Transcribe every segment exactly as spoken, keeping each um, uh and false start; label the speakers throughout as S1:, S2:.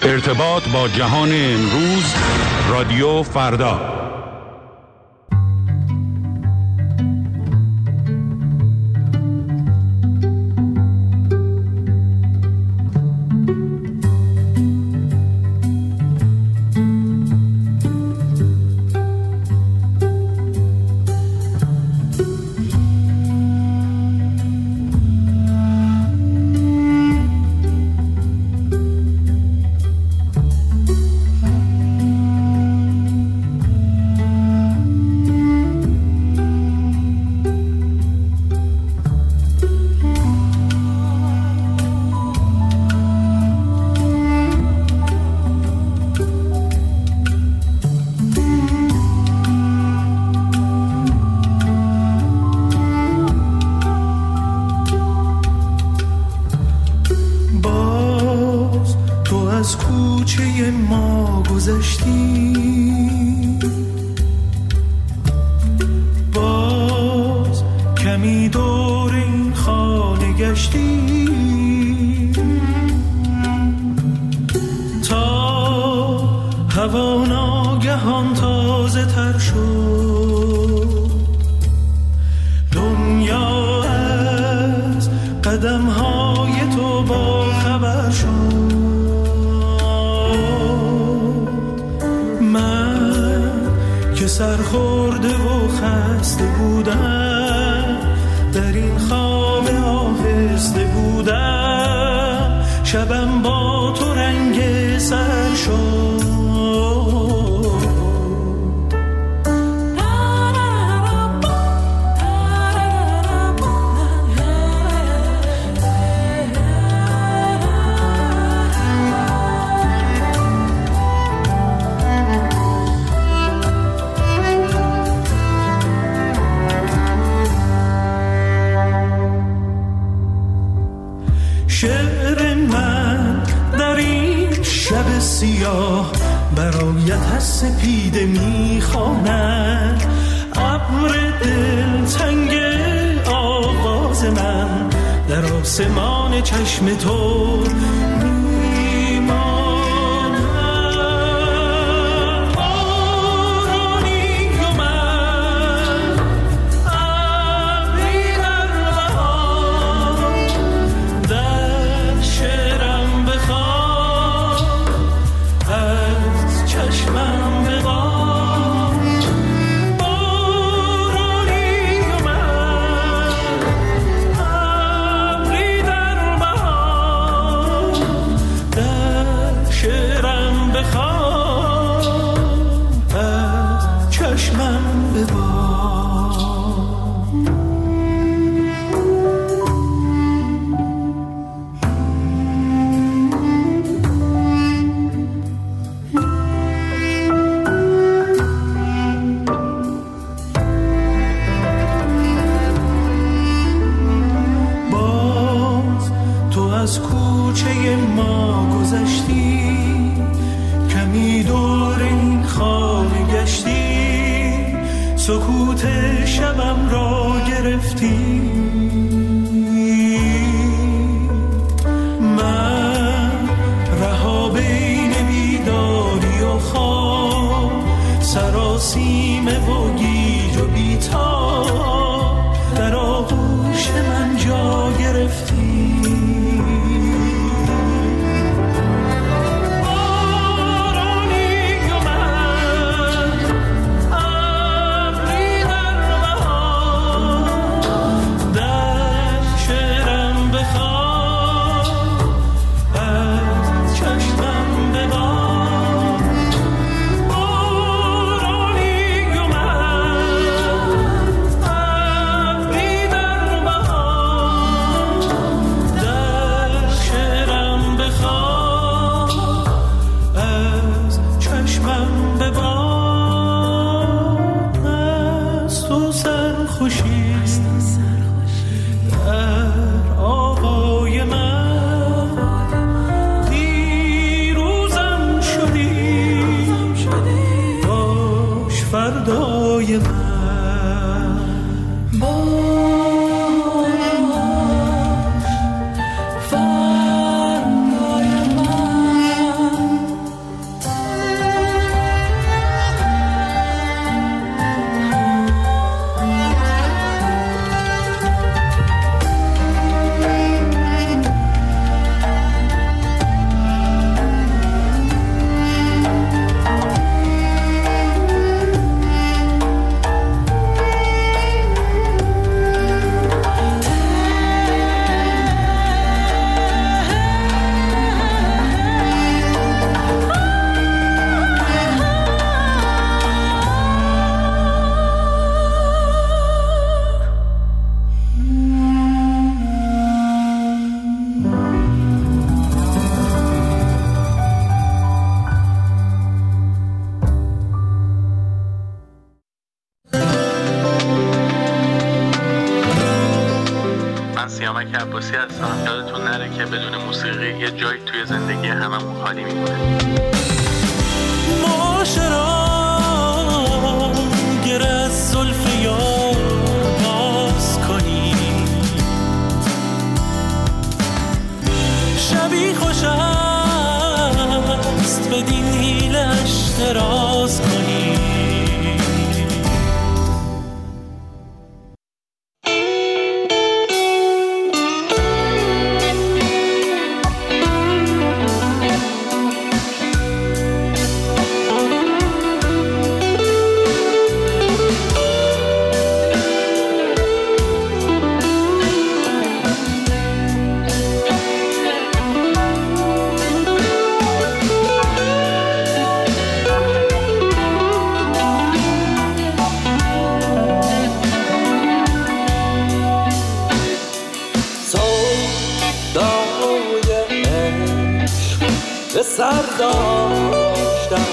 S1: ارتباط با جهان امروز، رادیو فردا.
S2: در زندگی هممون خالی میمونه.
S3: معاشرا گر از زلف یار باز کنی، شبی خوش است بدین حیلش دراز کنی.
S4: سر داشتم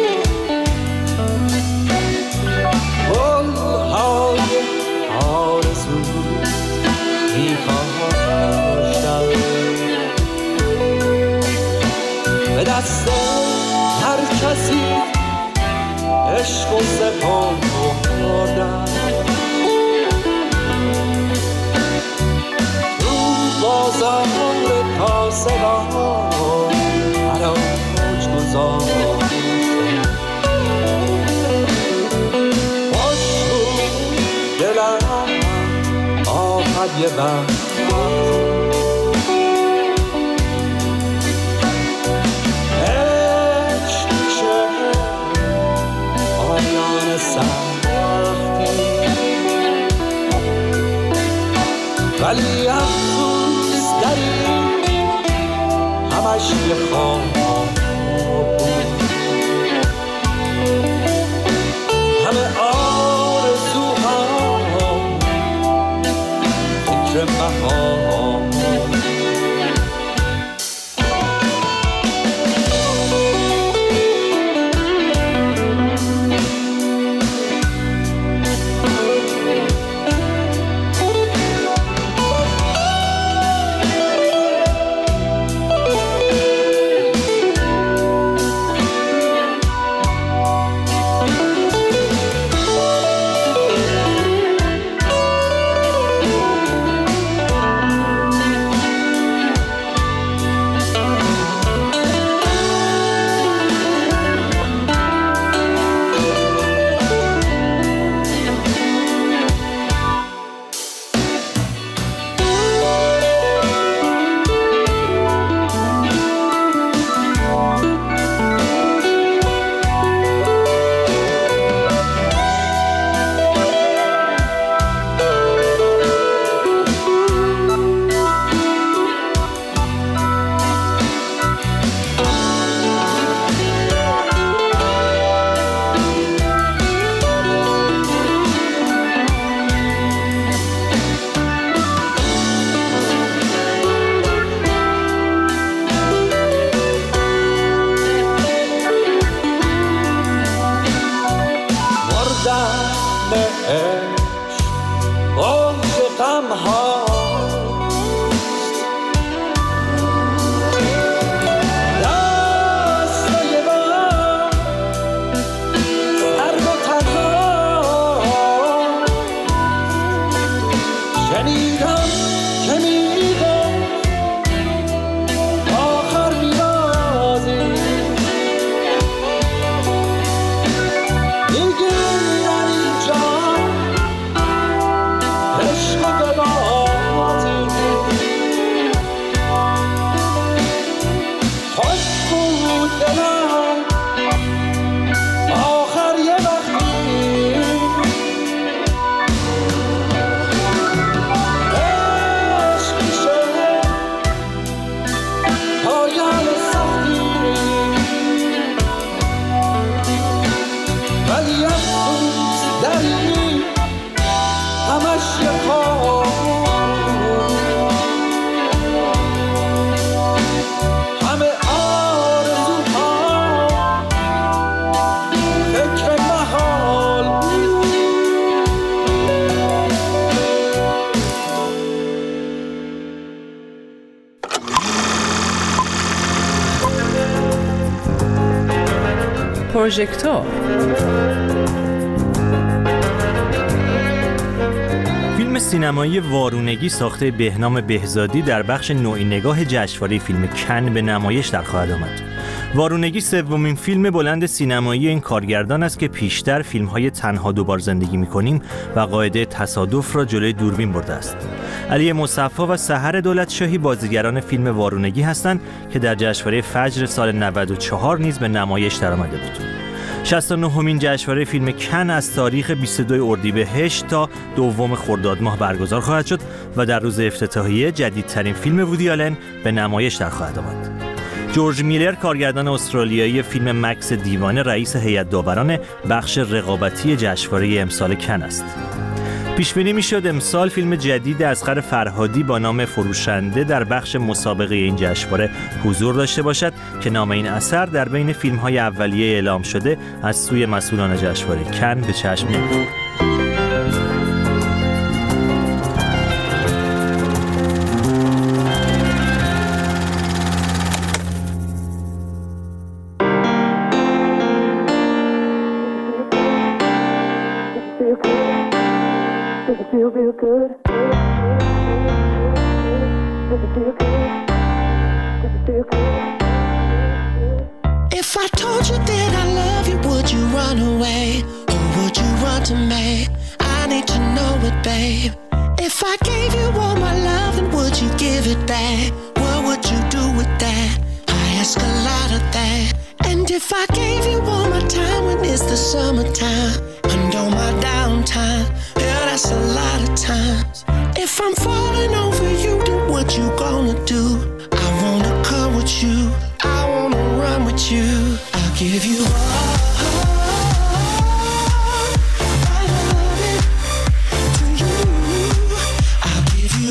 S4: گل‌های آرزو می‌کاشتم، به دست هر کسی عشق و سپردم، تو بازار کاسبان خوش بود دلم آمد یه وقت عشق میشه آیان سختی، ولی افسوس داری همش یه خواب همه آرزوها فکر بهار.
S2: پروژکتور.
S5: فیلم سینمایی وارونگی ساخته بهنام بهزادی در بخش نوعی نگاه جشنواره فیلم کن به نمایش در خواهد آمد. وارونگی سومین فیلم بلند سینمایی این کارگردان است که پیشتر فیلم‌های تنها دوبار زندگی می‌کنیم و قاعده تصادف را جلوی دوربین برده است. علی مصفی و سحر دولتشاهی بازیگران فیلم وارونگی هستند که در جشنواره فجر سال نود و چهار نیز به نمایش درآمده بود. شصت و نهمین جشنواره فیلم کن از تاریخ بیست و دو اردیبهشت تا دوم خرداد ماه برگزار خواهد شد و در روز افتتاحیه جدیدترین فیلم وودی آلن به نمایش در خواهد آمد. جورج میلر کارگردان استرالیایی فیلم مکس دیوانه رئیس هیئت داوران بخش رقابتی جشنواره امسال کن است. پیش بینی می‌شد امسال فیلم جدید اصغر فرهادی با نام فروشنده در بخش مسابقه این جشنواره حضور داشته باشد که نام این اثر در بین فیلم‌های اولیه اعلام شده از سوی مسئولان جشنواره کن به چشم نمی‌خورد.
S6: Does it feel real good? Does it feel good? Does it feel good? If I told you that I love you, would you run away? Or would you run to me? I need to know it, babe. If I gave you all my love, then would you give it back? What would you do with that? I ask a lot of that. And if I gave you all my time when it's the summertime and all my downtime, yeah, that's a lot of times. If I'm falling over you, then what you gonna do? I wanna come with you, I wanna run with you. I'll give you all my loving to you. I'll give you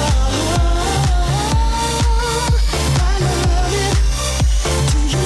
S6: all my loving to you.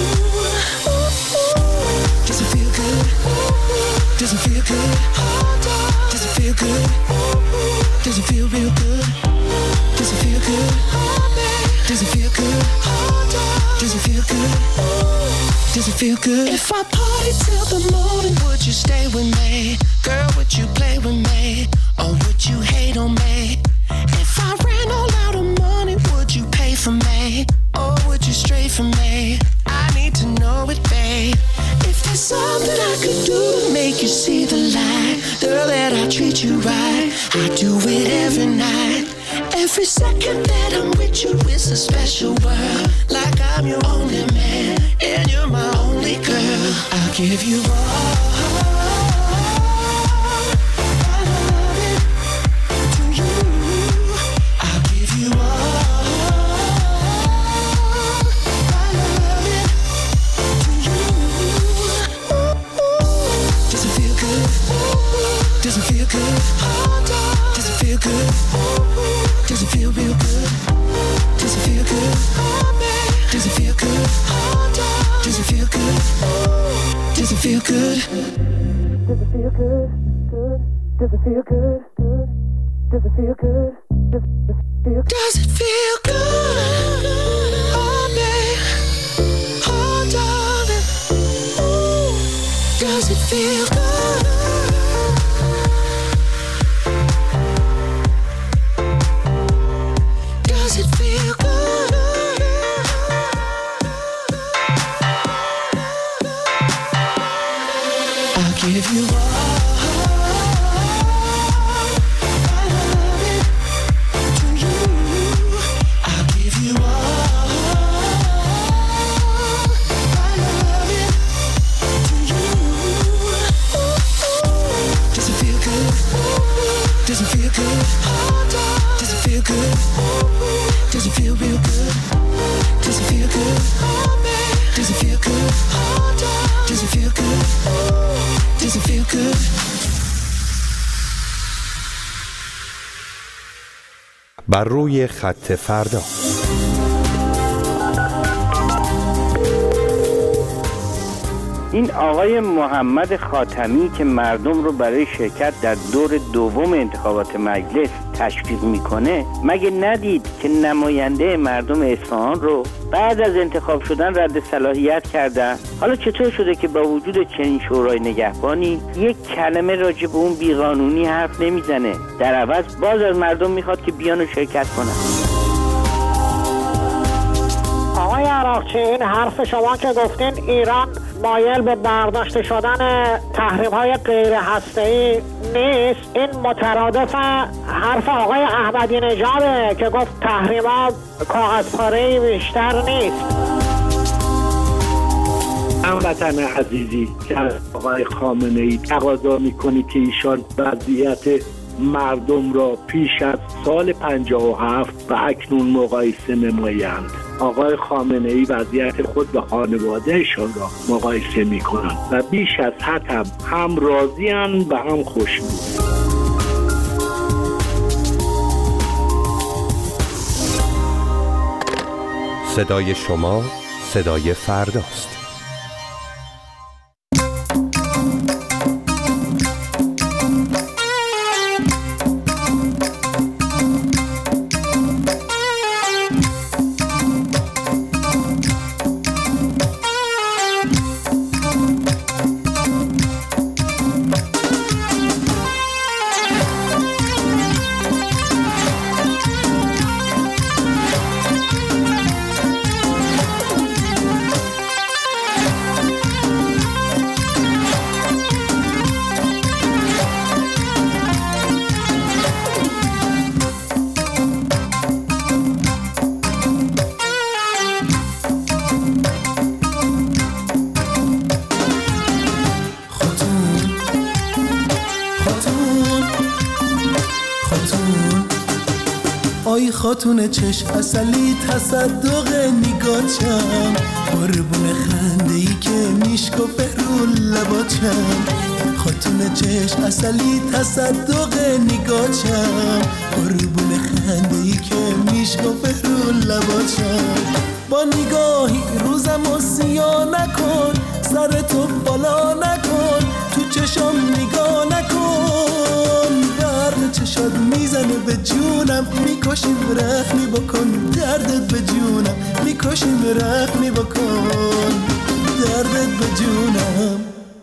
S6: Does it feel good? Does it feel good? Does it feel good? Does it feel real good? Does it feel good? Does it feel good? Does it feel good? Does it feel good? If I party till the morning, would you stay with me? Girl, would you play with me? Or would you hate on me? If I ran all out of money, would you pay for me? Or would you stray from me? I need to know it, babe. If there's something I could do to make you see the light, girl, that I treat you right, I do it every night. Every second that I'm with you is a special world, like I'm your only man and you're my only girl. I'll give you all my loving to you. I'll give you all my loving to you. Does it feel good? Does it feel good? Does it feel good? Does it feel real good? Does it feel good? Does it feel good? Does it feel good? Does it feel good? Does it feel good? Good. Does it feel good? Good. Does it feel good? Does it feel? Does it feel good? Oh, babe. Oh, darling. Ooh. Does it feel good? Does it feel good? I'll give you all my loving to you. I'll give you all my loving to you. Does it feel good? Does it feel good? Does it feel good? Does it feel real good? Does it feel good? Does it feel good? Does it feel good? Does it feel good?
S7: بر روی خط فردا.
S8: این آقای محمد خاتمی که مردم رو برای شرکت در دور دوم انتخابات مجلس تشویق میکنه، مگه ندید که نماینده مردم اصفهان رو بعد از انتخاب شدن رد صلاحیت کردن؟ حالا چطور شده که با وجود چنین شورای نگهبانی یک کلمه راجع به اون بیقانونی حرف نمیزنه، در عوض باز از مردم میخواد که بیان و شرکت کنن؟
S2: آقای عراقچی، این حرف شما که گفتین ایران مایل به برداشته شدن تحریم‌های غیر هسته‌ای نیست، این مترادف حرف آقای احمدی نژاده که گفت تحریم‌ها کاغذپاره‌ای بیشتر نیست.
S9: هموطن عزیزی که آقای خامنه‌ای تقاضا می‌کنی که ایشان وضعیت مردم را پیش از سال پنجاه و هفت و اکنون مقایسه نمایند. آقای خامنه‌ای وضعیت خود به خانوادهشان را مقایسه می‌کنند و بیش از حد هم, هم راضی‌اند و هم خوشنود.
S7: صدای شما صدای فرداست.
S10: آی خاتون چشم اصلی تصدق نگاچم، قربون خنده ای که میشکفه رو لباچم. خاتون چشم اصلی تصدق نگاچم، قربون خنده ای که میشکفه رو لباچم. با نگاهی روزم و سیاه نکن، سر تو بالا نکن، تو چشم نگاه نکن. برق چشات میزنه به جونم، میکشیم رحمی بکن، دردت به جونم میکشیم رحمی بکن، دردت به جونم.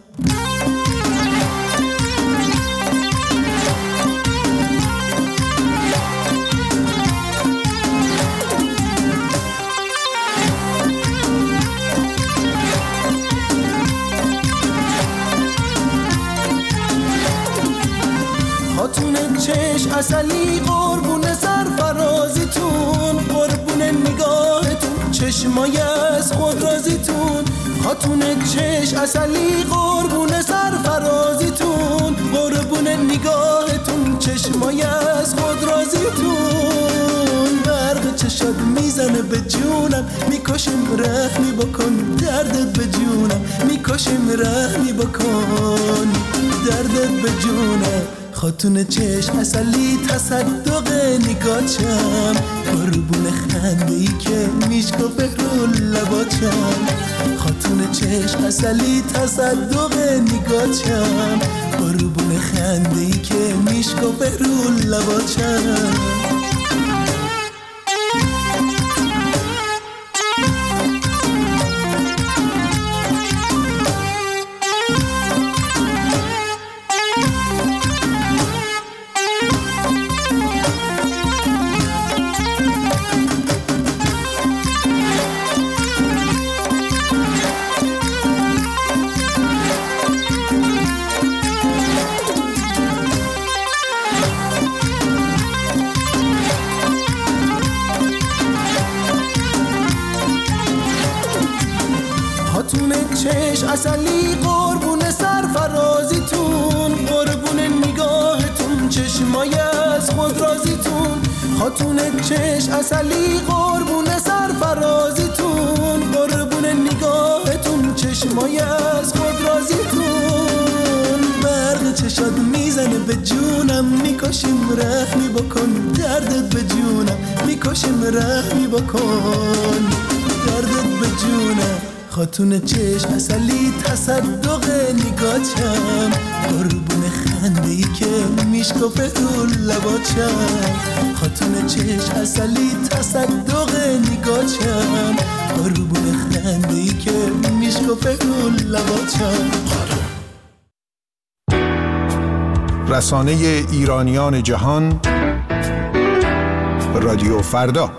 S10: خاتون چشم اصلی قربون سرفرازیتون، قربون نگاهتون چشمای از خود رازیتون. خاتون چشم اصلی قربون سرفرازیتون، قربون نگاهتون چشمای از خود رازیتون. برق چشات میزنه به جونم، میکشیم رحمی بکن، دردت به جونم میکشیم رحمی بکن، دردت به جونم. خاتون چشم اصلی تصدق نگاچم، قربون خنده ای که میشکفه رو لباچم. خاتون چشم اصلی تصدق نگاچم، قربون خنده ای که میشکفه رو لباچم. خاتون چشم اصلی قربون سرفرازیتون، قربون نگاهتون چشمای از خود رازیتون. خاتون چشم اصلی قربون سرفرازیتون، قربون نگاهتون چشمای از خود رازیتون. برق چشات میزنه به جونم، میکشیم رحمی بکن، دردت به جونم میکشیم رحمی بکن، دردت به جونم. خاتون چشم اصلی تصدق نگاچم، قربون خنده ای که میشکفه رو لباچم. خاتون چشم اصلی تصدق نگاچم، قربون خنده ای که میشکفه رو لباچم.
S11: رسانه ایرانیان جهان، رادیو فردا.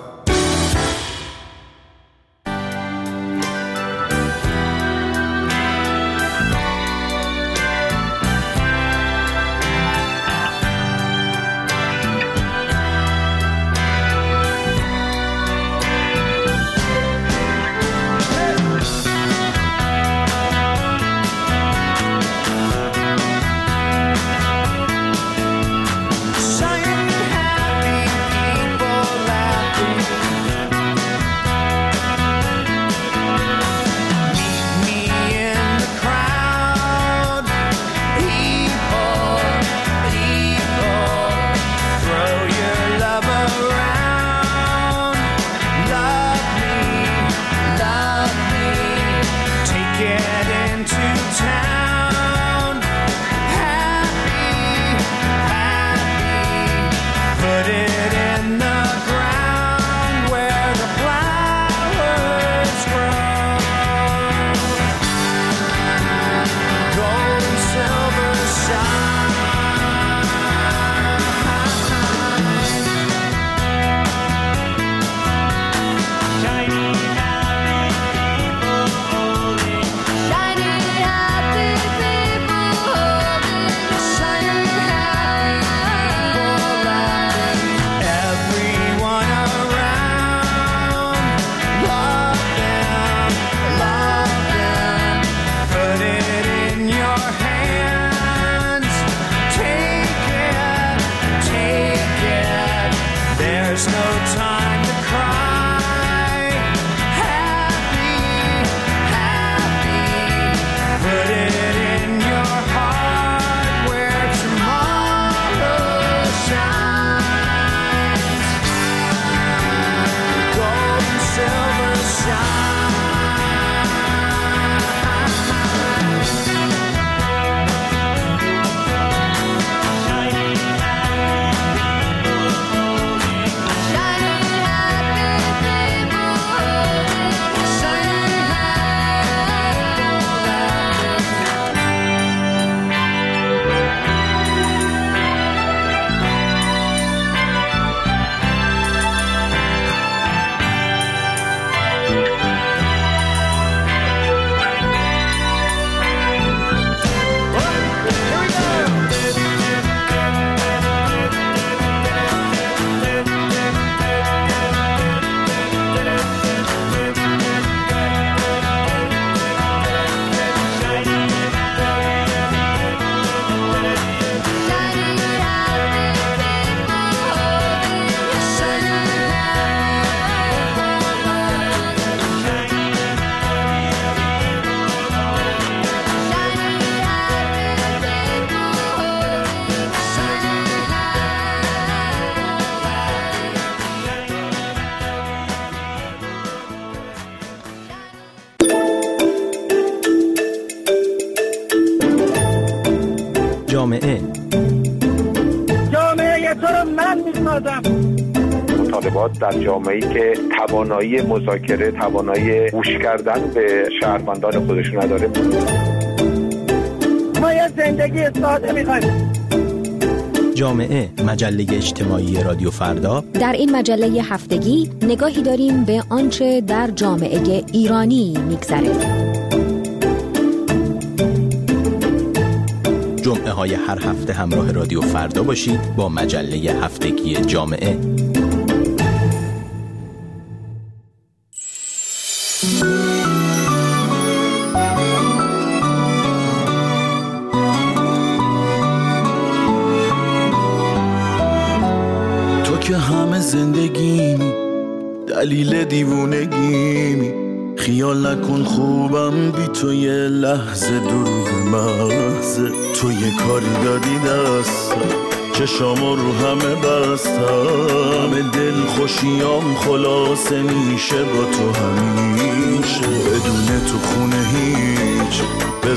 S5: جامعه
S2: جامعه تو رو من میسازم.
S12: مطالبات در جامعه‌ای که توانایی مذاکره، توانایی گوش کردن به شهروندان خودشون نداره.
S2: ما یه زندگی ساده می‌خوایم.
S5: جامعه، مجله اجتماعی رادیو فردا.
S13: در این مجله هفتگی نگاهی داریم به آنچه در جامعه ایرانی می‌گذره.
S5: جمعه های هر هفته همراه رادیو فردا باشید با مجله هفتگی جامعه.
S10: تو که همه زندگیمی، دلیل دیوونگیمی، خیال نکن خوبم بی تو یه لحظه دروغ محضه. تو یه کاری دادی دستم، چشامو رو همه بستم، همه دل خوشیام خلاصه میشه با تو همیشه. بدون تو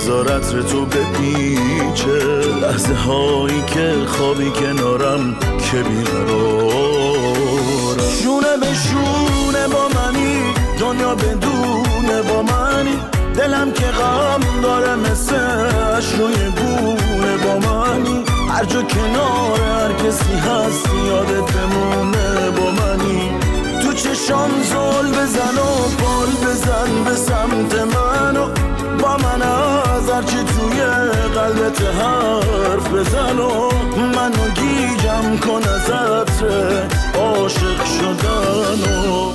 S10: بذار عطر تو بپیچه، لحظه هایی که خوابی کنارم که بیقرارم. شونه به شونه با منی، دنیا بدونه با منی، دلم که غم داره مثل اش روی گونه با منی، هر جا کنار هر کسی هست یادت بمونه با منی. تو چشام زل بزن و بال بزن به سمت منو، با من از هرچی توی قلبت حرف بزن و منو گیجم کن از عطر عاشق شدنو.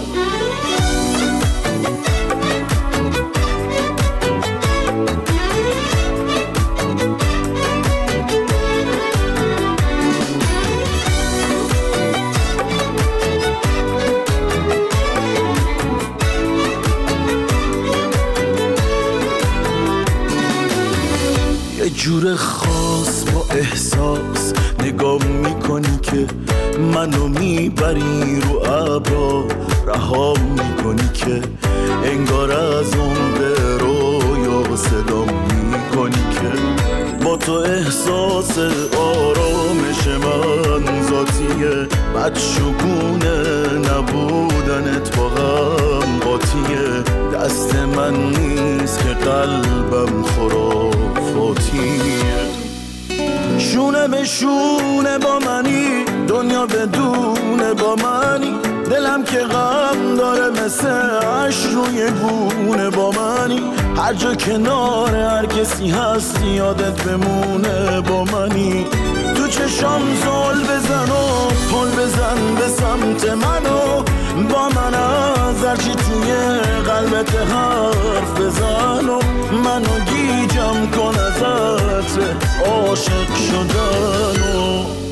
S10: یه جور خاص با احساس نگاه میکنی که منو میبری رو ابرا، رها میکنی که انگار از اون به رویا صدا میکنی که با تو احساس آرامش من ذاتیه، بدشگونه نبودنت با غم قاطیه، دست من نیست که قلبم خرافاتیه. شونه به شونه با منی، دنیا بدونه با منی، دلم که غم داره مثل اش روی گونه با منی، هر جا کنار هر کسی هست یادت بمونه با منی. تو چشام زل بزن و پل بزن به سمت منو، با من از هرچی توی قلبت حرف بزن و منو گیجم کن از عطر عاشق شدنو.